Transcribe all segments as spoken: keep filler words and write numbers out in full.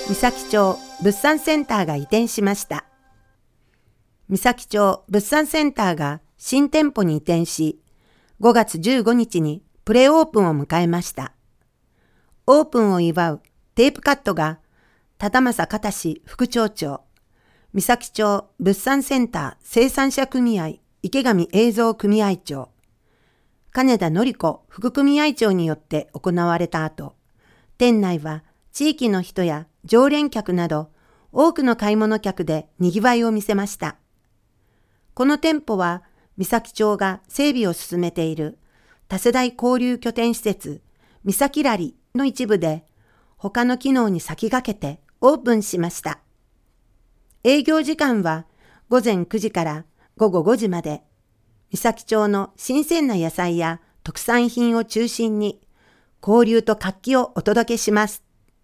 三崎町物産センターが移転しました。三崎町物産センターが新店舗に移転し、ごがつじゅうごにちにプレオープンを迎えました。オープンを祝うテープカットが、忠政忠副町長、三崎町物産センター生産者組合池上映像組合長、金田典子副組合長によって行われた後、店内は地域の人や常連客など多くの買い物客で賑わいを見せました。この店舗は三崎町が整備を進めている多世代交流拠点施設三崎ラリの一部で、他の機能に先駆けてオープンしました。営業時間はごぜんくじからごごごじまで、三崎町の新鮮な野菜や特産品を中心に交流と活気をお届けします。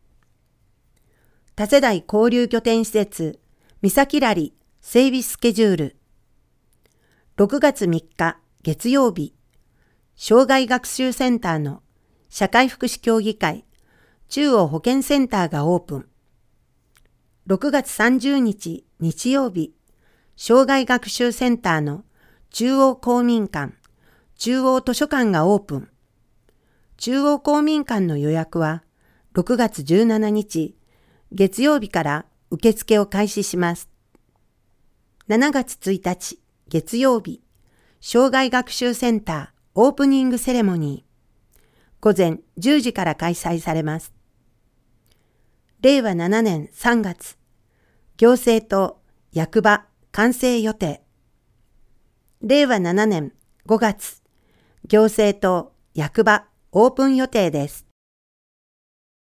多世代交流拠点施設三崎ラリ整備スケジュール。ろくがつみっか月曜日、障害学習センターの社会福祉協議会中央保健センターがオープン。ろくがつさんじゅうにち日曜日、障害学習センターの中央公民館中央図書館がオープン。中央公民館の予約はろくがつじゅうしちにち月曜日から受付を開始します。しちがつついたち月曜日、障害学習センターオープニングセレモニー、ごぜんじゅうじから開催されます。れいわななねんさんがつ、行政と役場完成予定。れいわななねんごがつ、行政と役場オープン予定です。